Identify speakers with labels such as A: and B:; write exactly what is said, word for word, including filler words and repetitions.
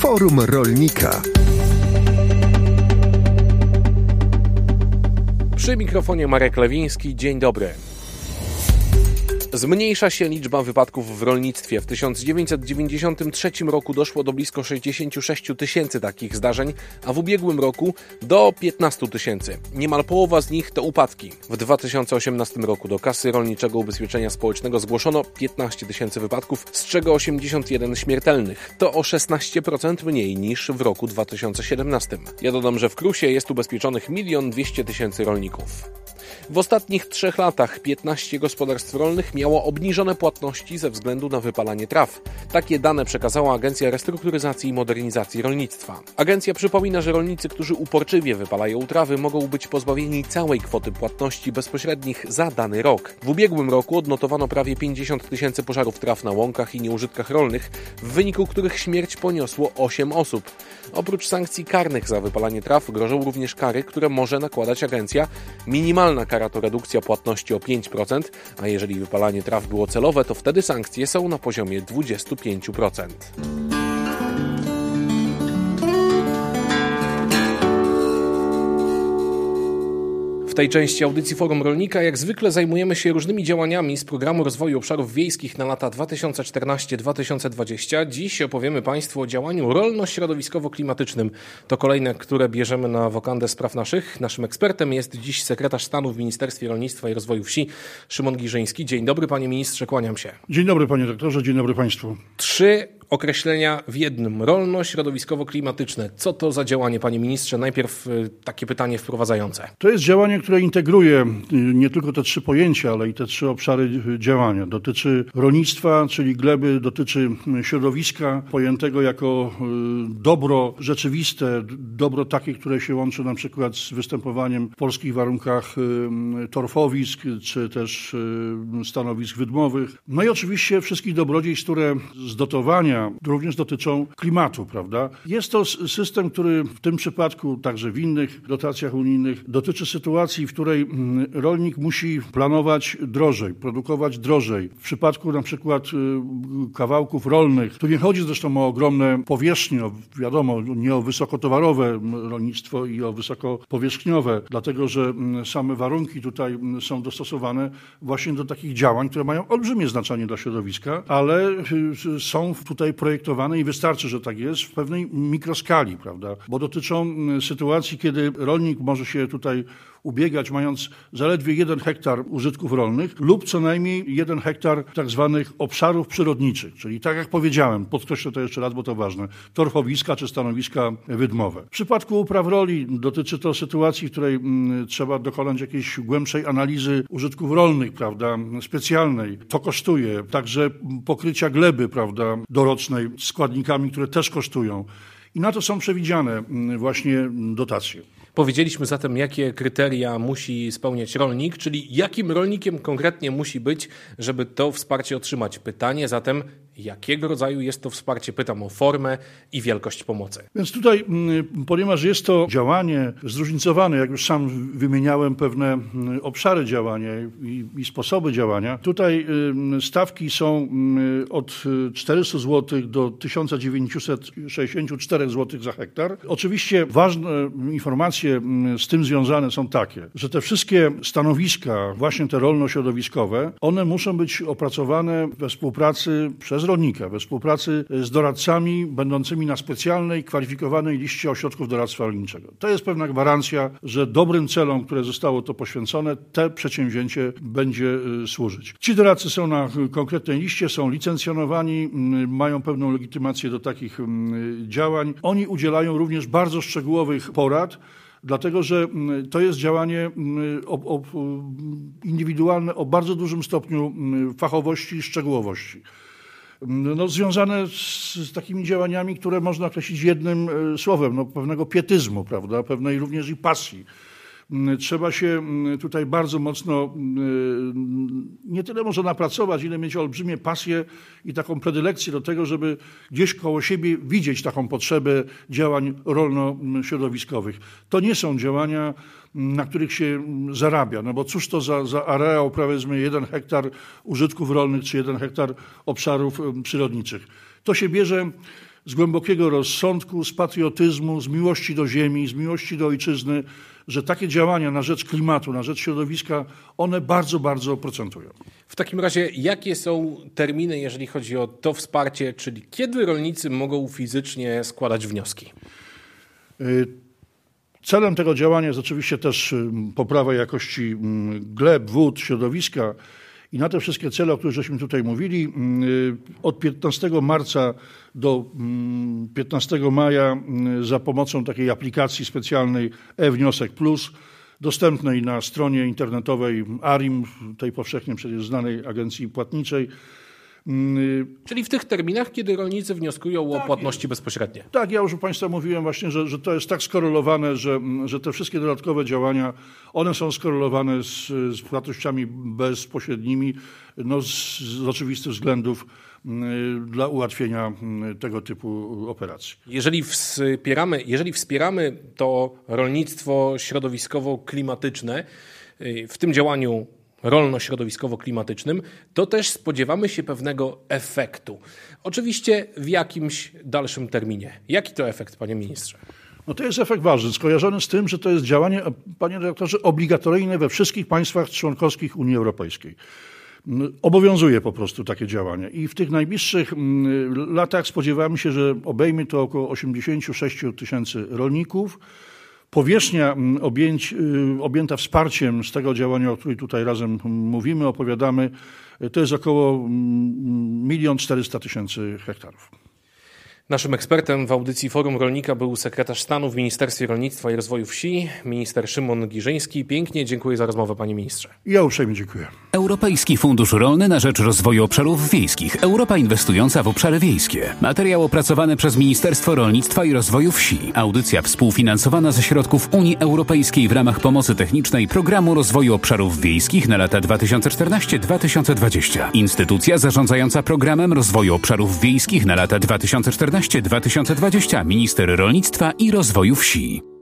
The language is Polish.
A: Forum Rolnika.
B: Przy mikrofonie Marek Lewiński. Dzień dobry. Zmniejsza się liczba wypadków w rolnictwie. W tysiąc dziewięćset dziewięćdziesiątym trzecim roku doszło do blisko sześćdziesiąt sześć tysięcy takich zdarzeń, a w ubiegłym roku do piętnaście tysięcy. Niemal połowa z nich to upadki. W dwa tysiące osiemnastym roku do Kasy Rolniczego Ubezpieczenia Społecznego zgłoszono piętnaście tysięcy wypadków, z czego osiemdziesiąt jeden śmiertelnych. To o szesnaście procent mniej niż w roku dwa tysiące siedemnastym. Ja dodam, że w Krusie jest ubezpieczonych milion dwieście tysięcy rolników. W ostatnich trzech latach piętnaście gospodarstw rolnych miało obniżone płatności ze względu na wypalanie traw. Takie dane przekazała Agencja Restrukturyzacji i Modernizacji Rolnictwa. Agencja przypomina, że rolnicy, którzy uporczywie wypalają utrawy, mogą być pozbawieni całej kwoty płatności bezpośrednich za dany rok. W ubiegłym roku odnotowano prawie pięćdziesiąt tysięcy pożarów traw na łąkach i nieużytkach rolnych, w wyniku których śmierć poniosło osiem osób. Oprócz sankcji karnych za wypalanie traw grożą również kary, które może nakładać agencja. Minimalna kara to redukcja płatności o pięć procent, a jeżeli wypalanie traw było celowe, to wtedy sankcje są na poziomie dwadzieścia pięć procent. W tej części audycji Forum Rolnika jak zwykle zajmujemy się różnymi działaniami z Programu Rozwoju Obszarów Wiejskich na lata dwa tysiące czternasty do dwa tysiące dwudziestego. Dziś opowiemy Państwu o działaniu rolno-środowiskowo-klimatycznym. To kolejne, które bierzemy na wokandę spraw naszych. Naszym ekspertem jest dziś sekretarz stanu w Ministerstwie Rolnictwa i Rozwoju Wsi Szymon Giżyński. Dzień dobry, panie ministrze, kłaniam się.
C: Dzień dobry, panie doktorze, dzień dobry państwu.
B: Trzy określenia w jednym. Rolno-środowiskowo-klimatyczne. Co to za działanie, panie ministrze? Najpierw takie pytanie wprowadzające.
C: To jest działanie, które integruje nie tylko te trzy pojęcia, ale i te trzy obszary działania. Dotyczy rolnictwa, czyli gleby, dotyczy środowiska pojętego jako dobro rzeczywiste, dobro takie, które się łączy na przykład z występowaniem w polskich warunkach torfowisk, czy też stanowisk wydmowych. No i oczywiście wszystkich dobrodziejstw, które z dotowania również dotyczą klimatu, prawda? Jest to system, który w tym przypadku, także w innych dotacjach unijnych, dotyczy sytuacji, w której rolnik musi planować drożej, produkować drożej. W przypadku na przykład kawałków rolnych, tu nie chodzi zresztą o ogromne powierzchnie, wiadomo, nie o wysokotowarowe rolnictwo i o wysokopowierzchniowe, dlatego że same warunki tutaj są dostosowane właśnie do takich działań, które mają olbrzymie znaczenie dla środowiska, ale są tutaj projektowane i wystarczy, że tak jest, w pewnej mikroskali, prawda? Bo dotyczą sytuacji, kiedy rolnik może się tutaj ubiegać, mając zaledwie jeden hektar użytków rolnych lub co najmniej jeden hektar tak zwanych obszarów przyrodniczych, czyli tak jak powiedziałem, podkreślę to jeszcze raz, bo to ważne, torfowiska czy stanowiska wydmowe. W przypadku upraw roli dotyczy to sytuacji, w której m, trzeba dokonać jakiejś głębszej analizy użytków rolnych, prawda, specjalnej. To kosztuje. Także pokrycia gleby, prawda, dorocznej składnikami, które też kosztują. I na to są przewidziane właśnie dotacje.
B: Powiedzieliśmy zatem, jakie kryteria musi spełniać rolnik, czyli jakim rolnikiem konkretnie musi być, żeby to wsparcie otrzymać. Pytanie zatem, jakiego rodzaju jest to wsparcie? Pytam o formę i wielkość pomocy.
C: Więc tutaj, ponieważ jest to działanie zróżnicowane, jak już sam wymieniałem pewne obszary działania i, i sposoby działania, tutaj stawki są od czterysta złotych do tysiąc dziewięćset sześćdziesiąt cztery złotych za hektar. Oczywiście ważne informacje z tym związane są takie, że te wszystkie stanowiska, właśnie te rolno-środowiskowe, one muszą być opracowane we współpracy przez rolnika, we współpracy z doradcami będącymi na specjalnej, kwalifikowanej liście ośrodków doradztwa rolniczego. To jest pewna gwarancja, że dobrym celom, które zostało to poświęcone, te przedsięwzięcie będzie służyć. Ci doradcy są na konkretnej liście, są licencjonowani, mają pewną legitymację do takich działań. Oni udzielają również bardzo szczegółowych porad, dlatego że to jest działanie o, o, indywidualne o bardzo dużym stopniu fachowości i szczegółowości. No, związane z, z takimi działaniami, które można określić jednym słowem, no, pewnego pietyzmu, prawda, pewnej również i pasji. Trzeba się tutaj bardzo mocno nie tyle może napracować, ile mieć olbrzymie pasję i taką predylekcję do tego, żeby gdzieś koło siebie widzieć taką potrzebę działań rolno-środowiskowych. To nie są działania, na których się zarabia, no bo cóż to za, za areał, powiedzmy, jeden hektar użytków rolnych czy jeden hektar obszarów przyrodniczych. To się bierze z głębokiego rozsądku, z patriotyzmu, z miłości do ziemi, z miłości do ojczyzny, że takie działania na rzecz klimatu, na rzecz środowiska, one bardzo, bardzo procentują.
B: W takim razie jakie są terminy, jeżeli chodzi o to wsparcie, czyli kiedy rolnicy mogą fizycznie składać wnioski?
C: Celem tego działania jest oczywiście też poprawa jakości gleb, wód, środowiska i na te wszystkie cele, o których żeśmy tutaj mówili, od piętnastego marca do piętnastego maja za pomocą takiej aplikacji specjalnej e-Wniosek Plus, dostępnej na stronie internetowej A R I M, tej powszechnie przecież znanej agencji płatniczej.
B: Czyli w tych terminach, kiedy rolnicy wnioskują tak, o płatności bezpośrednie.
C: Tak, ja już u Państwa mówiłem właśnie, że, że to jest tak skorelowane, że, że te wszystkie dodatkowe działania, one są skorelowane z, z płatnościami bezpośrednimi, no z, z oczywistych względów dla ułatwienia tego typu operacji.
B: Jeżeli wspieramy, jeżeli wspieramy to rolnictwo środowiskowo-klimatyczne w tym działaniu rolno-środowiskowo-klimatycznym, to też spodziewamy się pewnego efektu. Oczywiście w jakimś dalszym terminie. Jaki to efekt, panie ministrze?
C: No to jest efekt ważny, skojarzony z tym, że to jest działanie, panie dyrektorze, obligatoryjne we wszystkich państwach członkowskich Unii Europejskiej. Obowiązuje po prostu takie działanie i w tych najbliższych latach spodziewamy się, że obejmie to około osiemdziesiąt sześć tysięcy rolników. Powierzchnia objęć, objęta wsparciem z tego działania, o którym tutaj razem mówimy, opowiadamy, to jest około milion czterysta tysięcy hektarów.
B: Naszym ekspertem w audycji Forum Rolnika był sekretarz stanu w Ministerstwie Rolnictwa i Rozwoju Wsi, minister Szymon Giżyński. Pięknie dziękuję za rozmowę, panie ministrze.
C: Ja uprzejmie dziękuję.
A: Europejski Fundusz Rolny na rzecz Rozwoju Obszarów Wiejskich. Europa inwestująca w obszary wiejskie. Materiał opracowany przez Ministerstwo Rolnictwa i Rozwoju Wsi. Audycja współfinansowana ze środków Unii Europejskiej w ramach pomocy technicznej Programu Rozwoju Obszarów Wiejskich na lata dwa tysiące czternaście do dwa tysiące dwudziestego. Instytucja zarządzająca Programem Rozwoju Obszarów Wiejskich na lata dwa tysiące czternaście do dwa tysiące dwudziestego. Minister Rolnictwa i Rozwoju Wsi.